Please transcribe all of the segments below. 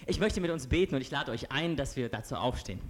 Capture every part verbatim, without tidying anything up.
Ich möchte mit uns beten und ich lade euch ein, dass wir dazu aufstehen.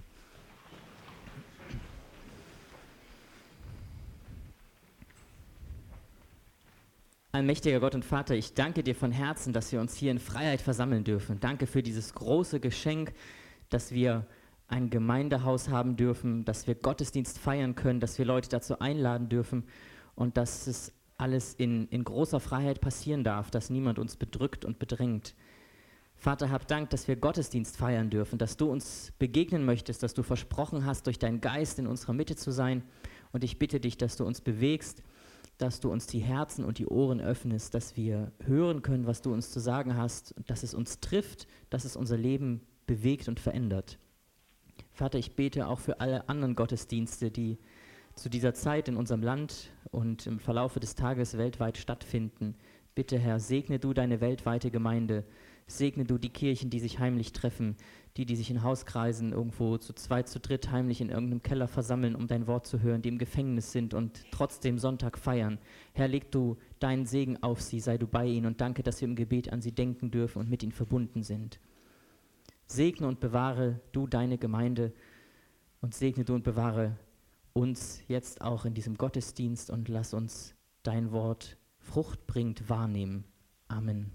Allmächtiger Gott und Vater, ich danke dir von Herzen, dass wir uns hier in Freiheit versammeln dürfen. Danke für dieses große Geschenk, dass wir ein Gemeindehaus haben dürfen, dass wir Gottesdienst feiern können, dass wir Leute dazu einladen dürfen und dass es alles in, in großer Freiheit passieren darf, dass niemand uns bedrückt und bedrängt. Vater, hab Dank, dass wir Gottesdienst feiern dürfen, dass du uns begegnen möchtest, dass du versprochen hast, durch deinen Geist in unserer Mitte zu sein. Und ich bitte dich, dass du uns bewegst, dass du uns die Herzen und die Ohren öffnest, dass wir hören können, was du uns zu sagen hast, dass es uns trifft, dass es unser Leben bewegt und verändert. Vater, ich bete auch für alle anderen Gottesdienste, die zu dieser Zeit in unserem Land und im Verlaufe des Tages weltweit stattfinden. Bitte, Herr, segne du deine weltweite Gemeinde, segne du die Kirchen, die sich heimlich treffen, die, die sich in Hauskreisen irgendwo zu zweit, zu dritt heimlich in irgendeinem Keller versammeln, um dein Wort zu hören, die im Gefängnis sind und trotzdem Sonntag feiern. Herr, leg du deinen Segen auf sie, sei du bei ihnen und danke, dass wir im Gebet an sie denken dürfen und mit ihnen verbunden sind. Segne und bewahre du deine Gemeinde und segne du und bewahre uns jetzt auch in diesem Gottesdienst und lass uns dein Wort Frucht bringt wahrnehmen. Amen.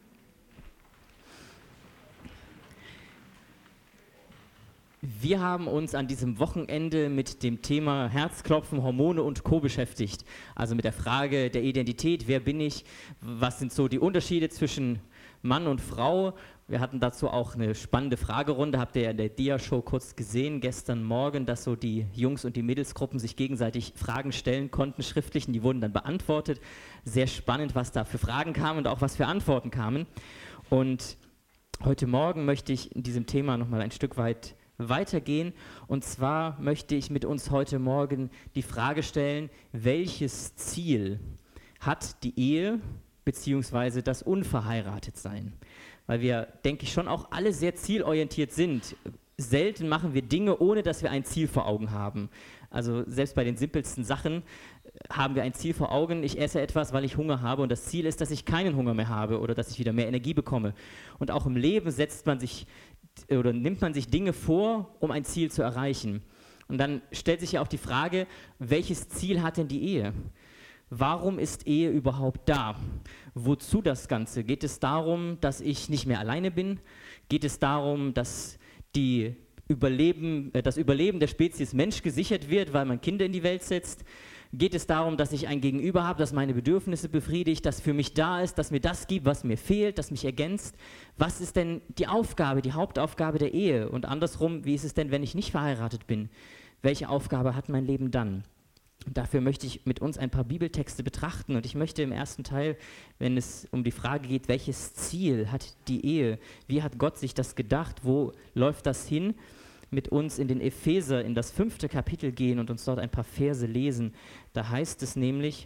Wir haben uns an diesem Wochenende mit dem Thema Herzklopfen, Hormone und Co. beschäftigt. Also mit der Frage der Identität, wer bin ich, was sind so die Unterschiede zwischen Mann und Frau. Wir hatten dazu auch eine spannende Fragerunde, habt ihr ja in der Dia-Show kurz gesehen, gestern Morgen, dass so die Jungs- und die Mädelsgruppen sich gegenseitig Fragen stellen konnten, schriftlich, und die wurden dann beantwortet. Sehr spannend, was da für Fragen kamen und auch was für Antworten kamen. Und heute Morgen möchte ich in diesem Thema nochmal ein Stück weit weitergehen. Und zwar möchte ich mit uns heute Morgen die Frage stellen, welches Ziel hat die Ehe beziehungsweise das Unverheiratetsein? Weil wir, denke ich, schon auch alle sehr zielorientiert sind. Selten machen wir Dinge, ohne dass wir ein Ziel vor Augen haben. Also selbst bei den simpelsten Sachen haben wir ein Ziel vor Augen. Ich esse etwas, weil ich Hunger habe, und das Ziel ist, dass ich keinen Hunger mehr habe oder dass ich wieder mehr Energie bekomme. Und auch im Leben setzt man sich oder nimmt man sich Dinge vor, um ein Ziel zu erreichen. Und dann stellt sich ja auch die Frage, welches Ziel hat denn die Ehe? Warum ist Ehe überhaupt da? Wozu das Ganze? Geht es darum, dass ich nicht mehr alleine bin? Geht es darum, dass die Überleben, äh, das Überleben der Spezies Mensch gesichert wird, weil man Kinder in die Welt setzt? Geht es darum, dass ich ein Gegenüber habe, das meine Bedürfnisse befriedigt, das für mich da ist, das mir das gibt, was mir fehlt, das mich ergänzt? Was ist denn die Aufgabe, die Hauptaufgabe der Ehe? Und andersrum, wie ist es denn, wenn ich nicht verheiratet bin? Welche Aufgabe hat mein Leben dann? Und dafür möchte ich mit uns ein paar Bibeltexte betrachten. Und ich möchte im ersten Teil, wenn es um die Frage geht, welches Ziel hat die Ehe? Wie hat Gott sich das gedacht? Wo läuft das hin? Mit uns in den Epheser, in das fünfte Kapitel gehen und uns dort ein paar Verse lesen. Da heißt es nämlich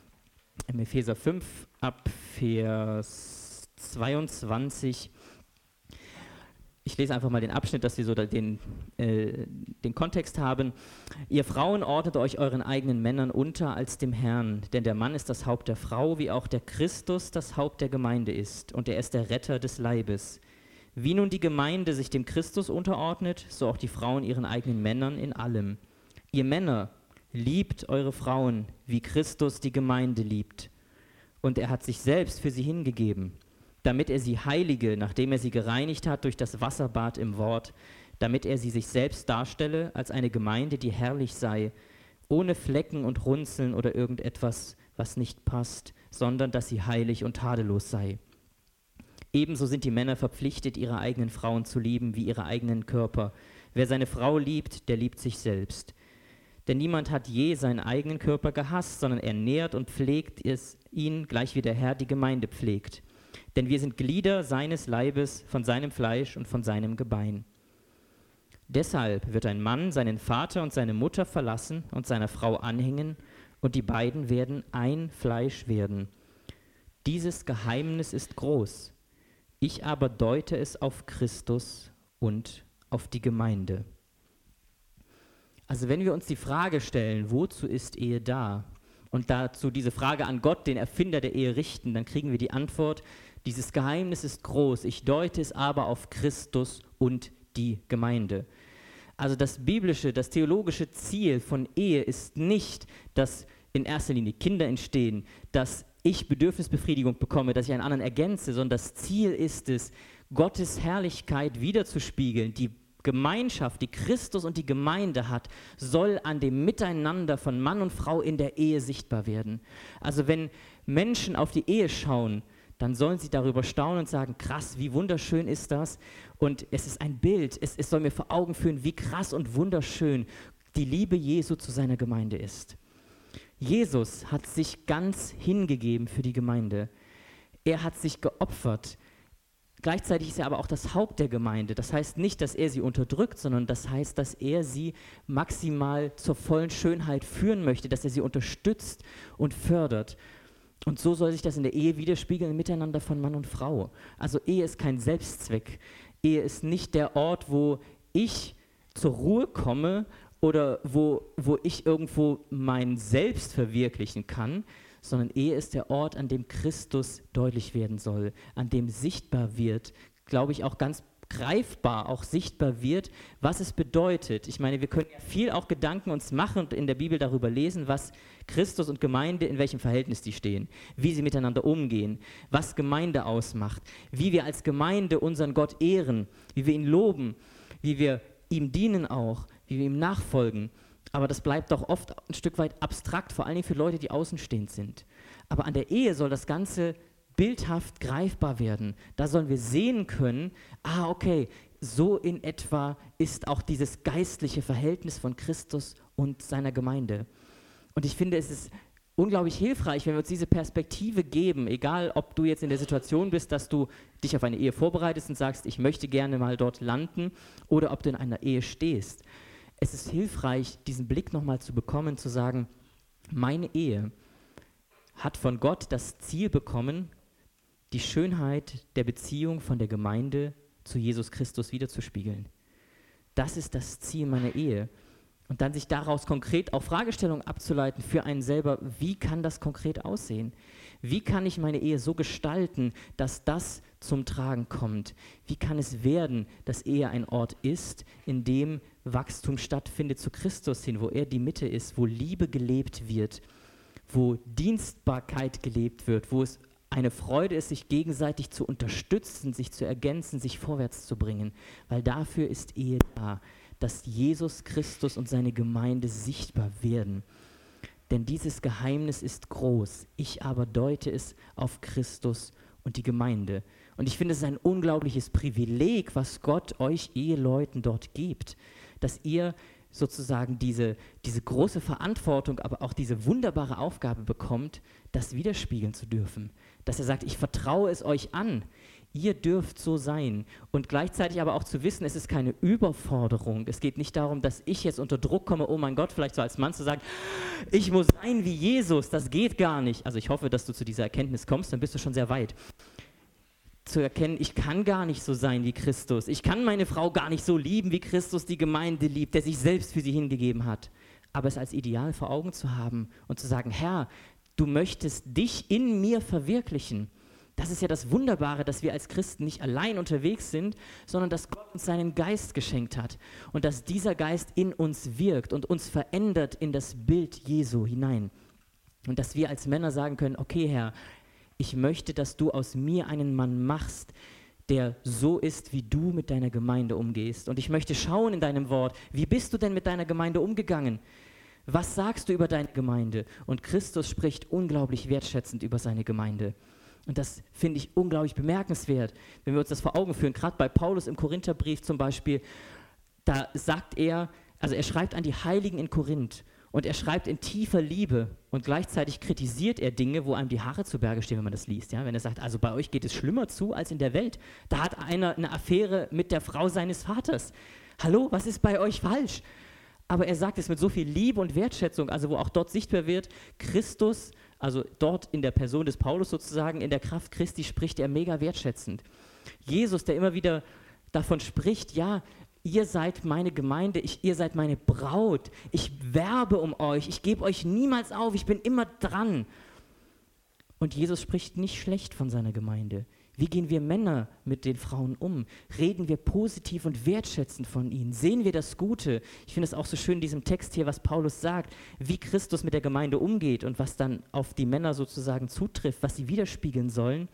im Epheser fünf ab Vers zweiundzwanzig, ich lese einfach mal den Abschnitt, dass wir so den, äh, den Kontext haben. Ihr Frauen ordnet euch euren eigenen Männern unter als dem Herrn, denn der Mann ist das Haupt der Frau, wie auch der Christus das Haupt der Gemeinde ist, und er ist der Retter des Leibes. Wie nun die Gemeinde sich dem Christus unterordnet, so auch die Frauen ihren eigenen Männern in allem. Ihr Männer, liebt eure Frauen, wie Christus die Gemeinde liebt. Und er hat sich selbst für sie hingegeben, damit er sie heilige, nachdem er sie gereinigt hat durch das Wasserbad im Wort, damit er sie sich selbst darstelle als eine Gemeinde, die herrlich sei, ohne Flecken und Runzeln oder irgendetwas, was nicht passt, sondern dass sie heilig und tadellos sei. Ebenso sind die Männer verpflichtet, ihre eigenen Frauen zu lieben wie ihre eigenen Körper. Wer seine Frau liebt, der liebt sich selbst. Denn niemand hat je seinen eigenen Körper gehasst, sondern er nährt und pflegt es ihn, gleich wie der Herr die Gemeinde pflegt. Denn wir sind Glieder seines Leibes, von seinem Fleisch und von seinem Gebein. Deshalb wird ein Mann seinen Vater und seine Mutter verlassen und seiner Frau anhängen, und die beiden werden ein Fleisch werden. Dieses Geheimnis ist groß. Ich aber deute es auf Christus und auf die Gemeinde. Also wenn wir uns die Frage stellen, wozu ist Ehe da? Und dazu diese Frage an Gott, den Erfinder der Ehe, richten, dann kriegen wir die Antwort, Dieses Geheimnis ist groß, ich deute es aber auf Christus und die Gemeinde. Also das biblische, das theologische Ziel von Ehe ist nicht, dass in erster Linie Kinder entstehen, dass ich Bedürfnisbefriedigung bekomme, dass ich einen anderen ergänze, sondern das Ziel ist es, Gottes Herrlichkeit wiederzuspiegeln. Die Gemeinschaft, die Christus und die Gemeinde hat, soll an dem Miteinander von Mann und Frau in der Ehe sichtbar werden. Also wenn Menschen auf die Ehe schauen, dann sollen sie darüber staunen und sagen, krass, wie wunderschön ist das? Und es ist ein Bild, es, es soll mir vor Augen führen, wie krass und wunderschön die Liebe Jesu zu seiner Gemeinde ist. Jesus hat sich ganz hingegeben für die Gemeinde. Er hat sich geopfert. Gleichzeitig ist er aber auch das Haupt der Gemeinde. Das heißt nicht, dass er sie unterdrückt, sondern das heißt, dass er sie maximal zur vollen Schönheit führen möchte, dass er sie unterstützt und fördert. Und so soll sich das in der Ehe widerspiegeln im Miteinander von Mann und Frau. Also Ehe ist kein Selbstzweck. Ehe ist nicht der Ort, wo ich zur Ruhe komme oder wo, wo ich irgendwo mein Selbst verwirklichen kann, sondern Ehe ist der Ort, an dem Christus deutlich werden soll, an dem sichtbar wird, glaube ich auch ganz greifbar auch sichtbar wird, was es bedeutet. Ich meine, wir können ja viel auch Gedanken uns machen und in der Bibel darüber lesen, was Christus und Gemeinde, in welchem Verhältnis die stehen, wie sie miteinander umgehen, was Gemeinde ausmacht, wie wir als Gemeinde unseren Gott ehren, wie wir ihn loben, wie wir ihm dienen auch, wie wir ihm nachfolgen. Aber das bleibt doch oft ein Stück weit abstrakt, vor allen Dingen für Leute, die außenstehend sind. Aber an der Ehe soll das Ganze bildhaft greifbar werden. Da sollen wir sehen können, ah, okay, so in etwa ist auch dieses geistliche Verhältnis von Christus und seiner Gemeinde. Und ich finde, es ist unglaublich hilfreich, wenn wir uns diese Perspektive geben, egal ob du jetzt in der Situation bist, dass du dich auf eine Ehe vorbereitest und sagst, ich möchte gerne mal dort landen, oder ob du in einer Ehe stehst. Es ist hilfreich, diesen Blick nochmal zu bekommen, zu sagen, meine Ehe hat von Gott das Ziel bekommen, die Schönheit der Beziehung von der Gemeinde zu Jesus Christus wiederzuspiegeln. Das ist das Ziel meiner Ehe. Und dann sich daraus konkret auch Fragestellungen abzuleiten für einen selber, wie kann das konkret aussehen? Wie kann ich meine Ehe so gestalten, dass das zum Tragen kommt? Wie kann es werden, dass Ehe ein Ort ist, in dem Wachstum stattfindet zu Christus hin, wo er die Mitte ist, wo Liebe gelebt wird, wo Dienstbarkeit gelebt wird, wo es eine Freude ist, sich gegenseitig zu unterstützen, sich zu ergänzen, sich vorwärts zu bringen, weil dafür ist Ehe da, dass Jesus Christus und seine Gemeinde sichtbar werden. Denn dieses Geheimnis ist groß, ich aber deute es auf Christus und die Gemeinde. Und ich finde, es ist ein unglaubliches Privileg, was Gott euch Eheleuten dort gibt, dass ihr sozusagen diese, diese große Verantwortung, aber auch diese wunderbare Aufgabe bekommt, das widerspiegeln zu dürfen. Dass er sagt, ich vertraue es euch an, ihr dürft so sein. Und gleichzeitig aber auch zu wissen, es ist keine Überforderung. Es geht nicht darum, dass ich jetzt unter Druck komme, oh mein Gott, vielleicht so als Mann zu sagen, ich muss sein wie Jesus, das geht gar nicht. Also ich hoffe, dass du zu dieser Erkenntnis kommst, dann bist du schon sehr weit. Zu erkennen, ich kann gar nicht so sein wie Christus. Ich kann meine Frau gar nicht so lieben, wie Christus die Gemeinde liebt, der sich selbst für sie hingegeben hat. Aber es als Ideal vor Augen zu haben und zu sagen, Herr, du möchtest dich in mir verwirklichen. Das ist ja das Wunderbare, dass wir als Christen nicht allein unterwegs sind, sondern dass Gott uns seinen Geist geschenkt hat und dass dieser Geist in uns wirkt und uns verändert in das Bild Jesu hinein. Und dass wir als Männer sagen können, okay Herr, ich möchte, dass du aus mir einen Mann machst, der so ist, wie du mit deiner Gemeinde umgehst. Und ich möchte schauen in deinem Wort, wie bist du denn mit deiner Gemeinde umgegangen? Was sagst du über deine Gemeinde? Und Christus spricht unglaublich wertschätzend über seine Gemeinde. Und das finde ich unglaublich bemerkenswert, wenn wir uns das vor Augen führen. Gerade bei Paulus im Korintherbrief zum Beispiel, da sagt er, also er schreibt an die Heiligen in Korinth und er schreibt in tiefer Liebe und gleichzeitig kritisiert er Dinge, wo einem die Haare zu Berge stehen, wenn man das liest. Ja? Wenn er sagt, also bei euch geht es schlimmer zu als in der Welt. Da hat einer eine Affäre mit der Frau seines Vaters. Hallo, was ist bei euch falsch? Aber er sagt es mit so viel Liebe und Wertschätzung, also wo auch dort sichtbar wird, Christus, also dort in der Person des Paulus sozusagen, in der Kraft Christi spricht er mega wertschätzend. Jesus, der immer wieder davon spricht, ja, ihr seid meine Gemeinde, ich, ihr seid meine Braut, ich werbe um euch, ich gebe euch niemals auf, ich bin immer dran. Und Jesus spricht nicht schlecht von seiner Gemeinde. Wie gehen wir Männer mit den Frauen um? Reden wir positiv und wertschätzend von ihnen? Sehen wir das Gute? Ich finde es auch so schön in diesem Text hier, was Paulus sagt, wie Christus mit der Gemeinde umgeht und was dann auf die Männer sozusagen zutrifft, was sie widerspiegeln sollen,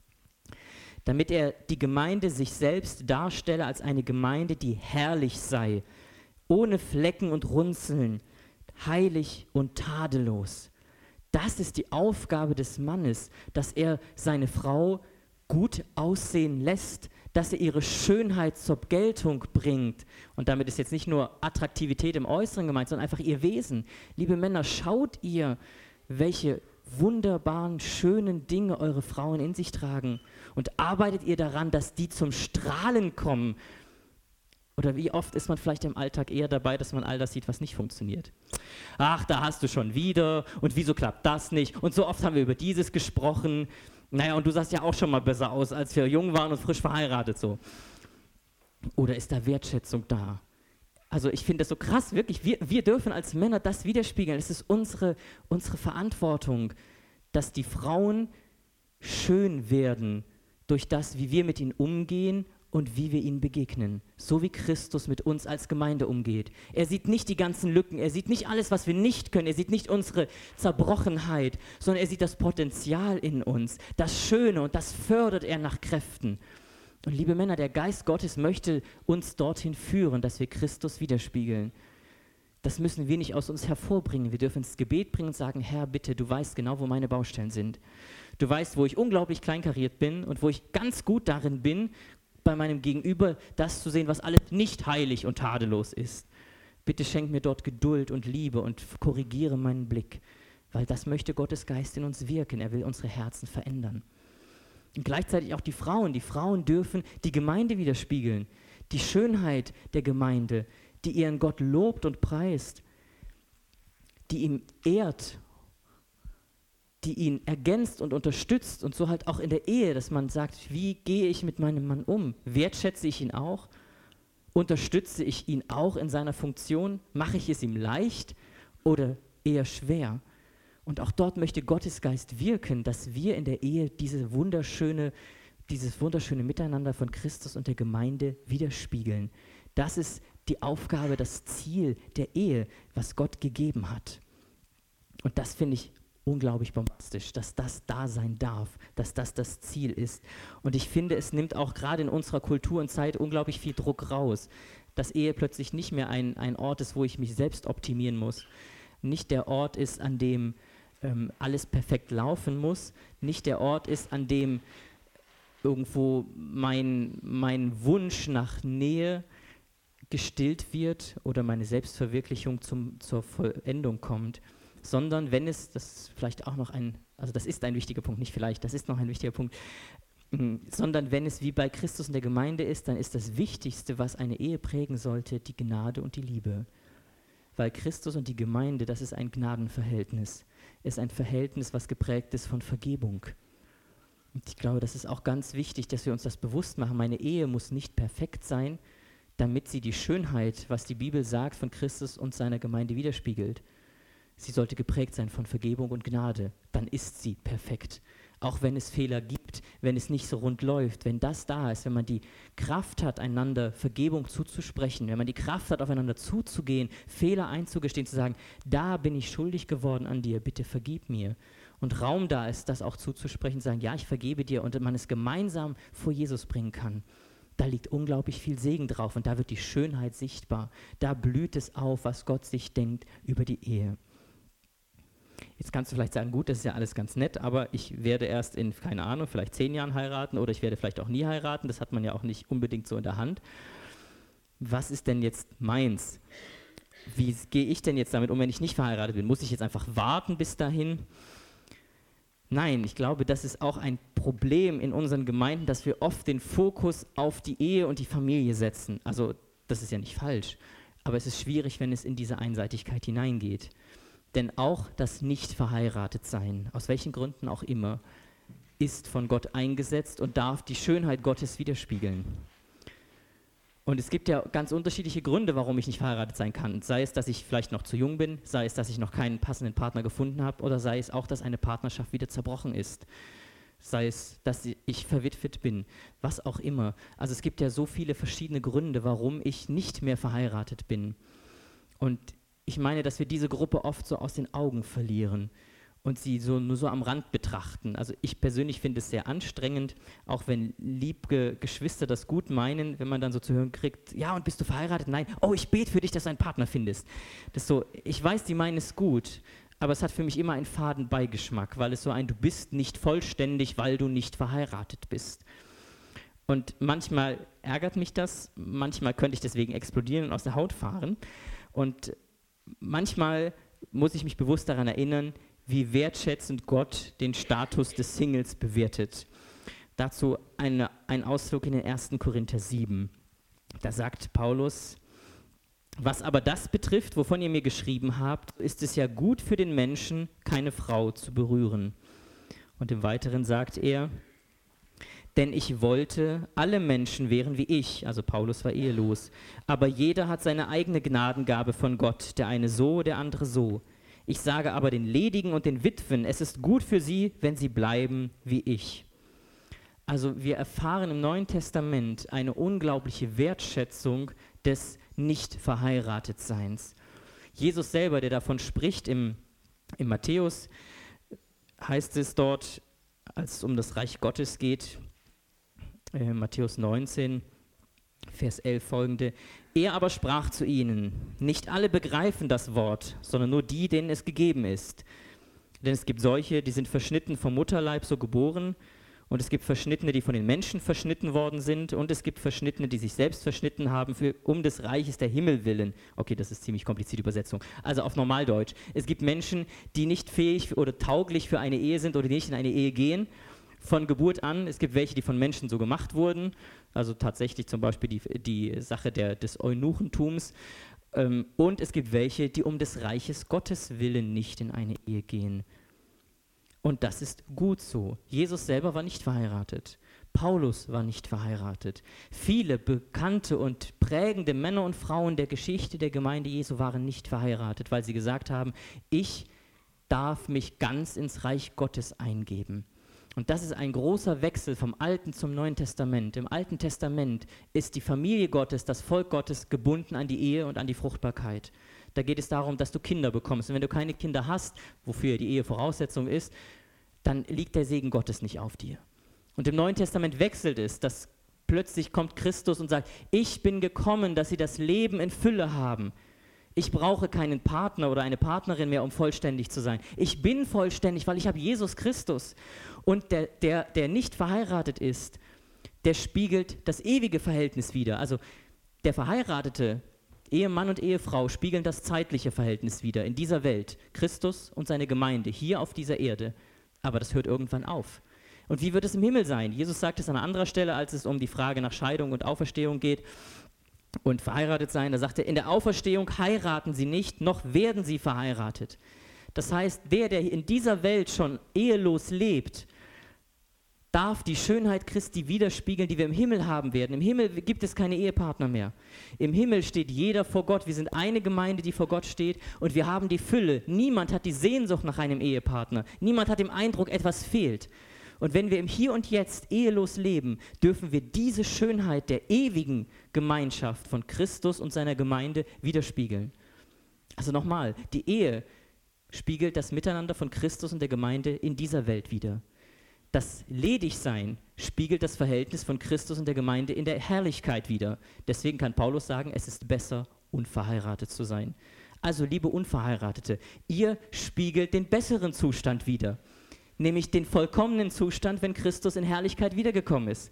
damit er die Gemeinde sich selbst darstelle als eine Gemeinde, die herrlich sei, ohne Flecken und Runzeln, heilig und tadellos. Das ist die Aufgabe des Mannes, dass er seine Frau gut aussehen lässt, dass er ihre Schönheit zur Geltung bringt. Und damit ist jetzt nicht nur Attraktivität im Äußeren gemeint, sondern einfach ihr Wesen. Liebe Männer, schaut ihr, welche wunderbaren, schönen Dinge eure Frauen in sich tragen und arbeitet ihr daran, dass die zum Strahlen kommen. Oder wie oft ist man vielleicht im Alltag eher dabei, dass man all das sieht, was nicht funktioniert. Ach, da hast du schon wieder und wieso klappt das nicht? Und so oft haben wir über dieses gesprochen. Naja, und du sahst ja auch schon mal besser aus, als wir jung waren und frisch verheiratet so. Oder ist da Wertschätzung da? Also ich finde das so krass, wirklich. Wir, wir dürfen als Männer das widerspiegeln. Es ist unsere, unsere Verantwortung, dass die Frauen schön werden durch das, wie wir mit ihnen umgehen und wie wir ihnen begegnen. So wie Christus mit uns als Gemeinde umgeht. Er sieht nicht die ganzen Lücken, er sieht nicht alles, was wir nicht können, er sieht nicht unsere Zerbrochenheit, sondern er sieht das Potenzial in uns, das Schöne, und das fördert er nach Kräften. Und liebe Männer, der Geist Gottes möchte uns dorthin führen, dass wir Christus widerspiegeln. Das müssen wir nicht aus uns hervorbringen. Wir dürfen ins Gebet bringen und sagen, Herr, bitte, du weißt genau, wo meine Baustellen sind. Du weißt, wo ich unglaublich kleinkariert bin und wo ich ganz gut darin bin, bei meinem Gegenüber das zu sehen, was alles nicht heilig und tadellos ist. Bitte schenk mir dort Geduld und Liebe und korrigiere meinen Blick, weil das möchte Gottes Geist in uns wirken. Er will unsere Herzen verändern. Und gleichzeitig auch die Frauen. Die Frauen dürfen die Gemeinde widerspiegeln, die Schönheit der Gemeinde, die ihren Gott lobt und preist, die ihn ehrt, die ihn ergänzt und unterstützt, und so halt auch in der Ehe, dass man sagt, wie gehe ich mit meinem Mann um? Wertschätze ich ihn auch? Unterstütze ich ihn auch in seiner Funktion? Mache ich es ihm leicht oder eher schwer? Und auch dort möchte Gottes Geist wirken, dass wir in der Ehe diese wunderschöne, dieses wunderschöne Miteinander von Christus und der Gemeinde widerspiegeln. Das ist die Aufgabe, das Ziel der Ehe, was Gott gegeben hat. Und das finde ich unglaublich bombastisch, dass das da sein darf, dass das das Ziel ist. Und ich finde, es nimmt auch gerade in unserer Kultur und Zeit unglaublich viel Druck raus, dass Ehe plötzlich nicht mehr ein, ein Ort ist, wo ich mich selbst optimieren muss, nicht der Ort ist, an dem ähm, alles perfekt laufen muss, nicht der Ort ist, an dem irgendwo mein, mein Wunsch nach Nähe gestillt wird oder meine Selbstverwirklichung zum, zur Vollendung kommt, sondern wenn es, das ist vielleicht auch noch ein, also das ist ein wichtiger Punkt, nicht vielleicht, das ist noch ein wichtiger Punkt, mh, sondern wenn es wie bei Christus in der Gemeinde ist, dann ist das Wichtigste, was eine Ehe prägen sollte, die Gnade und die Liebe. Weil Christus und die Gemeinde, das ist ein Gnadenverhältnis, ist ein Verhältnis, was geprägt ist von Vergebung. Und ich glaube, das ist auch ganz wichtig, dass wir uns das bewusst machen. Meine Ehe muss nicht perfekt sein, damit sie die Schönheit, was die Bibel sagt, von Christus und seiner Gemeinde widerspiegelt. Sie sollte geprägt sein von Vergebung und Gnade. Dann ist sie perfekt. Auch wenn es Fehler gibt, wenn es nicht so rund läuft, wenn das da ist, wenn man die Kraft hat, einander Vergebung zuzusprechen, wenn man die Kraft hat, aufeinander zuzugehen, Fehler einzugestehen, zu sagen, da bin ich schuldig geworden an dir, bitte vergib mir. Und Raum da ist, das auch zuzusprechen, zu sagen, ja, ich vergebe dir, und man es gemeinsam vor Jesus bringen kann. Da liegt unglaublich viel Segen drauf und da wird die Schönheit sichtbar. Da blüht es auf, was Gott sich denkt über die Ehe. Jetzt kannst du vielleicht sagen, gut, das ist ja alles ganz nett, aber ich werde erst in, keine Ahnung, vielleicht zehn Jahren heiraten oder ich werde vielleicht auch nie heiraten. Das hat man ja auch nicht unbedingt so in der Hand. Was ist denn jetzt meins? Wie gehe ich denn jetzt damit um, wenn ich nicht verheiratet bin? Muss ich jetzt einfach warten bis dahin? Nein, ich glaube, das ist auch ein Problem in unseren Gemeinden, dass wir oft den Fokus auf die Ehe und die Familie setzen. Also das ist ja nicht falsch, aber es ist schwierig, wenn es in diese Einseitigkeit hineingeht. Denn auch das Nicht-Verheiratet-Sein, aus welchen Gründen auch immer, ist von Gott eingesetzt und darf die Schönheit Gottes widerspiegeln. Und es gibt ja ganz unterschiedliche Gründe, warum ich nicht verheiratet sein kann. Sei es, dass ich vielleicht noch zu jung bin, sei es, dass ich noch keinen passenden Partner gefunden habe, oder sei es auch, dass eine Partnerschaft wieder zerbrochen ist. sei es, dass ich verwitwet bin, was auch immer. Also es gibt ja so viele verschiedene Gründe, warum ich nicht mehr verheiratet bin. Und ich meine, dass wir diese Gruppe oft so aus den Augen verlieren und sie so nur so am Rand betrachten. Also ich persönlich finde es sehr anstrengend, auch wenn liebe Geschwister das gut meinen, wenn man dann so zu hören kriegt, ja, und bist du verheiratet? Nein. Oh, ich bete für dich, dass du einen Partner findest. Das ist so, ich weiß, die meinen es gut, aber es hat für mich immer einen faden Beigeschmack, weil es so ein, du bist nicht vollständig, weil du nicht verheiratet bist. Und manchmal ärgert mich das, manchmal könnte ich deswegen explodieren und aus der Haut fahren. Und manchmal muss ich mich bewusst daran erinnern, wie wertschätzend Gott den Status des Singles bewertet. Dazu eine, ein Ausflug in den ersten Korinther sieben. Da sagt Paulus, was aber das betrifft, wovon ihr mir geschrieben habt, ist es ja gut für den Menschen, keine Frau zu berühren. Und im Weiteren sagt er, denn ich wollte, alle Menschen wären wie ich, also Paulus war ehelos, aber jeder hat seine eigene Gnadengabe von Gott, der eine so, der andere so. Ich sage aber den Ledigen und den Witwen, es ist gut für sie, wenn sie bleiben wie ich. Also wir erfahren im Neuen Testament eine unglaubliche Wertschätzung des Nicht-Verheiratetseins. Jesus selber, der davon spricht, im, im Matthäus heißt es dort, als es um das Reich Gottes geht, äh, Matthäus neunzehn, Vers elf folgende, er aber sprach zu ihnen, nicht alle begreifen das Wort, sondern nur die, denen es gegeben ist. Denn es gibt solche, die sind verschnitten vom Mutterleib so geboren, und es gibt Verschnittene, die von den Menschen verschnitten worden sind, und es gibt Verschnittene, die sich selbst verschnitten haben, für, um des Reiches der Himmel willen. Okay, das ist ziemlich komplizierte Übersetzung. Also auf Normaldeutsch. Es gibt Menschen, die nicht fähig oder tauglich für eine Ehe sind oder die nicht in eine Ehe gehen, von Geburt an. Es gibt welche, die von Menschen so gemacht wurden, also tatsächlich zum Beispiel die, die Sache der, des Eunuchentums. Ähm, und es gibt welche, die um des Reiches Gottes willen nicht in eine Ehe gehen. Und das ist gut so. Jesus selber war nicht verheiratet. Paulus war nicht verheiratet. Viele bekannte und prägende Männer und Frauen der Geschichte der Gemeinde Jesu waren nicht verheiratet, weil sie gesagt haben, ich darf mich ganz ins Reich Gottes eingeben. Und das ist ein großer Wechsel vom Alten zum Neuen Testament. Im Alten Testament ist die Familie Gottes, das Volk Gottes, gebunden an die Ehe und an die Fruchtbarkeit. Da geht es darum, dass du Kinder bekommst. Und wenn du keine Kinder hast, wofür die Ehe Voraussetzung ist, dann liegt der Segen Gottes nicht auf dir. Und im Neuen Testament wechselt es, dass plötzlich kommt Christus und sagt, ich bin gekommen, dass sie das Leben in Fülle haben. Ich brauche keinen Partner oder eine Partnerin mehr, um vollständig zu sein. Ich bin vollständig, weil ich habe Jesus Christus. Und der, der, der nicht verheiratet ist, der spiegelt das ewige Verhältnis wider. Also der Verheiratete, Ehemann und Ehefrau, spiegeln das zeitliche Verhältnis wider in dieser Welt. Christus und seine Gemeinde hier auf dieser Erde. Aber das hört irgendwann auf. Und wie wird es im Himmel sein? Jesus sagt es an einer anderen Stelle, als es um die Frage nach Scheidung und Auferstehung geht und verheiratet sein. Da sagt er, in der Auferstehung heiraten sie nicht, noch werden sie verheiratet. Das heißt, der, der in dieser Welt schon ehelos lebt, darf die Schönheit Christi widerspiegeln, die wir im Himmel haben werden. Im Himmel gibt es keine Ehepartner mehr. Im Himmel steht jeder vor Gott. Wir sind eine Gemeinde, die vor Gott steht, und wir haben die Fülle. Niemand hat die Sehnsucht nach einem Ehepartner. Niemand hat den Eindruck, etwas fehlt. Und wenn wir im Hier und Jetzt ehelos leben, dürfen wir diese Schönheit der ewigen Gemeinschaft von Christus und seiner Gemeinde widerspiegeln. Also nochmal, die Ehe spiegelt das Miteinander von Christus und der Gemeinde in dieser Welt wider. Das Ledigsein spiegelt das Verhältnis von Christus und der Gemeinde in der Herrlichkeit wider. Deswegen kann Paulus sagen, es ist besser, unverheiratet zu sein. Also, liebe Unverheiratete, ihr spiegelt den besseren Zustand wider, nämlich den vollkommenen Zustand, wenn Christus in Herrlichkeit wiedergekommen ist.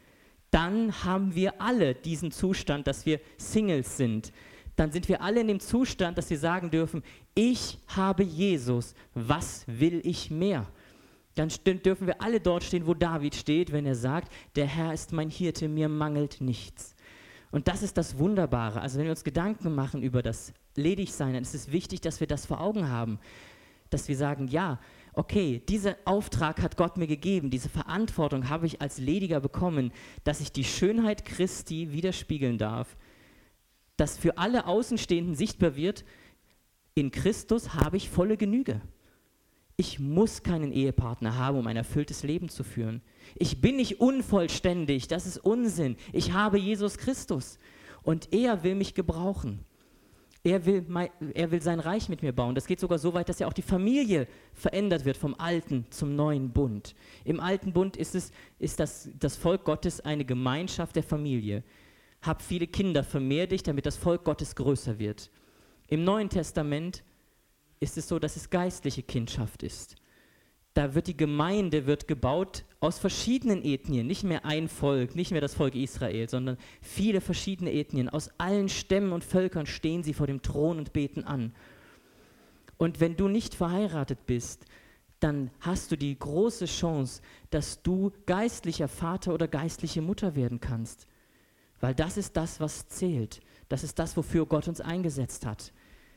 Dann haben wir alle diesen Zustand, dass wir Singles sind. Dann sind wir alle in dem Zustand, dass wir sagen dürfen, ich habe Jesus, was will ich mehr? Dann dürfen wir alle dort stehen, wo David steht, wenn er sagt, der Herr ist mein Hirte, mir mangelt nichts. Und das ist das Wunderbare. Also wenn wir uns Gedanken machen über das Ledigsein, dann ist es wichtig, dass wir das vor Augen haben. Dass wir sagen, ja, okay, diesen Auftrag hat Gott mir gegeben, diese Verantwortung habe ich als Lediger bekommen, dass ich die Schönheit Christi widerspiegeln darf, dass für alle Außenstehenden sichtbar wird, in Christus habe ich volle Genüge. Ich muss keinen Ehepartner haben, um ein erfülltes Leben zu führen. Ich bin nicht unvollständig, das ist Unsinn. Ich habe Jesus Christus und er will mich gebrauchen. Er will, mein, er will sein Reich mit mir bauen. Das geht sogar so weit, dass ja auch die Familie verändert wird vom alten zum neuen Bund. Im alten Bund ist, es, ist das, das Volk Gottes eine Gemeinschaft der Familie. Hab viele Kinder, vermehr dich, damit das Volk Gottes größer wird. Im Neuen Testament ist es so, dass es geistliche Kindschaft ist. Da wird die Gemeinde wird gebaut aus verschiedenen Ethnien, nicht mehr ein Volk, nicht mehr das Volk Israel, sondern viele verschiedene Ethnien. Aus allen Stämmen und Völkern stehen sie vor dem Thron und beten an. Und wenn du nicht verheiratet bist, dann hast du die große Chance, dass du geistlicher Vater oder geistliche Mutter werden kannst. Weil das ist das, was zählt. Das ist das, wofür Gott uns eingesetzt hat.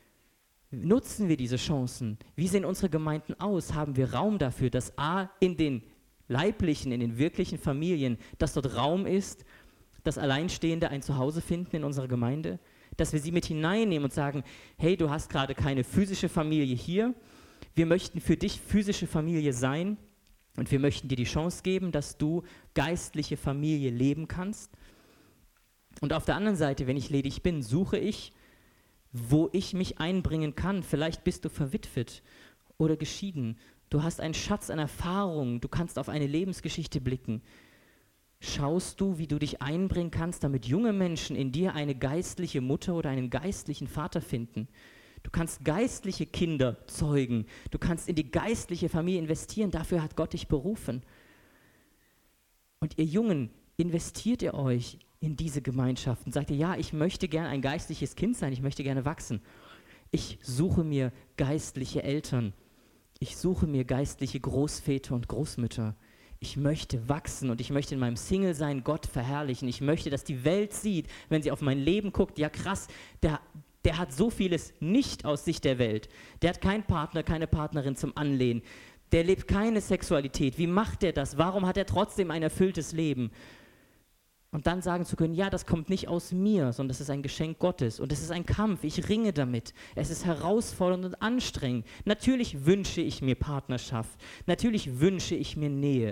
Nutzen wir diese Chancen? Wie sehen unsere Gemeinden aus? Haben wir Raum dafür, dass A, in den leiblichen, in den wirklichen Familien, dass dort Raum ist, dass Alleinstehende ein Zuhause finden in unserer Gemeinde? Dass wir sie mit hineinnehmen und sagen, hey, du hast gerade keine physische Familie hier, wir möchten für dich physische Familie sein und wir möchten dir die Chance geben, dass du geistliche Familie leben kannst. Und auf der anderen Seite, wenn ich ledig bin, suche ich, wo ich mich einbringen kann. Vielleicht bist du verwitwet oder geschieden. Du hast einen Schatz an Erfahrungen. Du kannst auf eine Lebensgeschichte blicken. Schaust du, wie du dich einbringen kannst, damit junge Menschen in dir eine geistliche Mutter oder einen geistlichen Vater finden? Du kannst geistliche Kinder zeugen. Du kannst in die geistliche Familie investieren. Dafür hat Gott dich berufen. Und ihr Jungen, investiert ihr euch in diese Gemeinschaften? Sagt ihr, ja, ich möchte gerne ein geistliches Kind sein, ich möchte gerne wachsen. Ich suche mir geistliche Eltern. Ich suche mir geistliche Großväter und Großmütter. Ich möchte wachsen und ich möchte in meinem Single-Sein Gott verherrlichen. Ich möchte, dass die Welt sieht, wenn sie auf mein Leben guckt, ja krass, der, der hat so vieles nicht aus Sicht der Welt. Der hat keinen Partner, keine Partnerin zum Anlehnen. Der lebt keine Sexualität. Wie macht er das? Warum hat er trotzdem ein erfülltes Leben? Und dann sagen zu können, ja, das kommt nicht aus mir, sondern das ist ein Geschenk Gottes. Und es ist ein Kampf, ich ringe damit. Es ist herausfordernd und anstrengend. Natürlich wünsche ich mir Partnerschaft. Natürlich wünsche ich mir Nähe.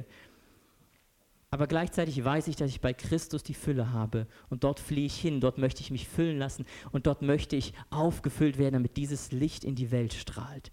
Aber gleichzeitig weiß ich, dass ich bei Christus die Fülle habe. Und dort fliehe ich hin, dort möchte ich mich füllen lassen. Und dort möchte ich aufgefüllt werden, damit dieses Licht in die Welt strahlt.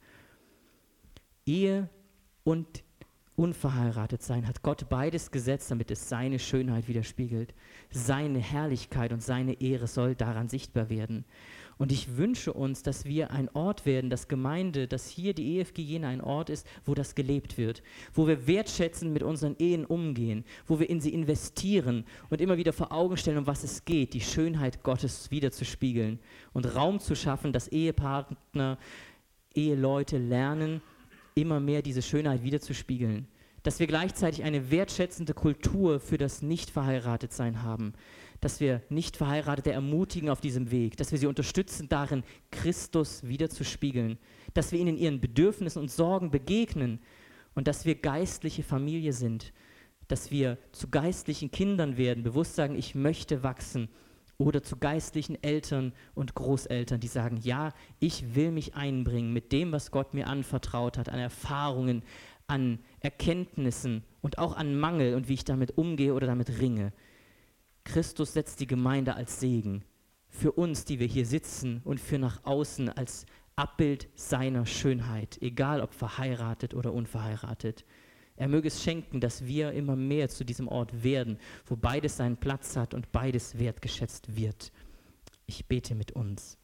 Ehe und unverheiratet sein, hat Gott beides gesetzt, damit es seine Schönheit widerspiegelt. Seine Herrlichkeit und seine Ehre soll daran sichtbar werden. Und ich wünsche uns, dass wir ein Ort werden, dass Gemeinde, dass hier die E F G Jena ein Ort ist, wo das gelebt wird, wo wir wertschätzend mit unseren Ehen umgehen, wo wir in sie investieren und immer wieder vor Augen stellen, um was es geht, die Schönheit Gottes wiederzuspiegeln und Raum zu schaffen, dass Ehepartner, Eheleute lernen, immer mehr diese Schönheit wiederzuspiegeln. Dass wir gleichzeitig eine wertschätzende Kultur für das Nicht-Verheiratet-Sein haben. Dass wir Nicht-Verheiratete ermutigen auf diesem Weg. Dass wir sie unterstützen darin, Christus wiederzuspiegeln. Dass wir ihnen ihren Bedürfnissen und Sorgen begegnen. Und dass wir geistliche Familie sind. Dass wir zu geistlichen Kindern werden, bewusst sagen, ich möchte wachsen. Oder zu geistlichen Eltern und Großeltern, die sagen, ja, ich will mich einbringen mit dem, was Gott mir anvertraut hat, an Erfahrungen, an Erkenntnissen und auch an Mangel und wie ich damit umgehe oder damit ringe. Christus setzt die Gemeinde als Segen für uns, die wir hier sitzen und für nach außen als Abbild seiner Schönheit, egal ob verheiratet oder unverheiratet. Er möge es schenken, dass wir immer mehr zu diesem Ort werden, wo beides seinen Platz hat und beides wertgeschätzt wird. Ich bete mit uns.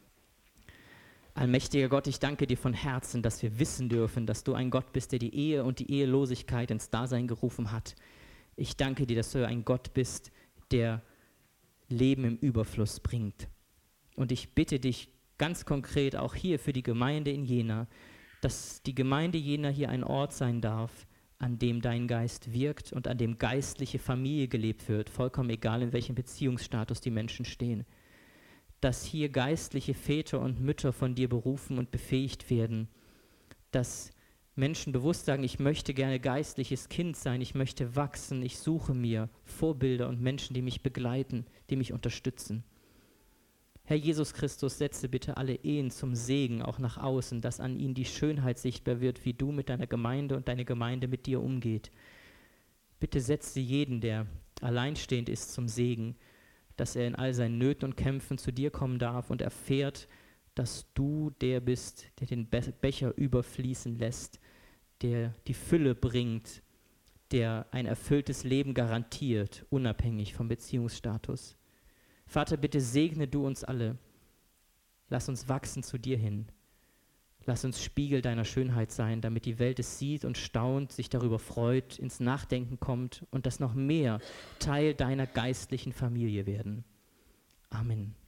Allmächtiger Gott, ich danke dir von Herzen, dass wir wissen dürfen, dass du ein Gott bist, der die Ehe und die Ehelosigkeit ins Dasein gerufen hat. Ich danke dir, dass du ein Gott bist, der Leben im Überfluss bringt. Und ich bitte dich ganz konkret auch hier für die Gemeinde in Jena, dass die Gemeinde Jena hier ein Ort sein darf, an dem dein Geist wirkt und an dem geistliche Familie gelebt wird, vollkommen egal, in welchem Beziehungsstatus die Menschen stehen. Dass hier geistliche Väter und Mütter von dir berufen und befähigt werden, dass Menschen bewusst sagen, ich möchte gerne geistliches Kind sein, ich möchte wachsen, ich suche mir Vorbilder und Menschen, die mich begleiten, die mich unterstützen. Herr Jesus Christus, setze bitte alle Ehen zum Segen auch nach außen, dass an ihnen die Schönheit sichtbar wird, wie du mit deiner Gemeinde und deine Gemeinde mit dir umgeht. Bitte setze jeden, der alleinstehend ist, zum Segen, dass er in all seinen Nöten und Kämpfen zu dir kommen darf und erfährt, dass du der bist, der den Be- Becher überfließen lässt, der die Fülle bringt, der ein erfülltes Leben garantiert, unabhängig vom Beziehungsstatus. Vater, bitte segne du uns alle. Lass uns wachsen zu dir hin. Lass uns Spiegel deiner Schönheit sein, damit die Welt es sieht und staunt, sich darüber freut, ins Nachdenken kommt und das noch mehr Teil deiner geistlichen Familie werden. Amen.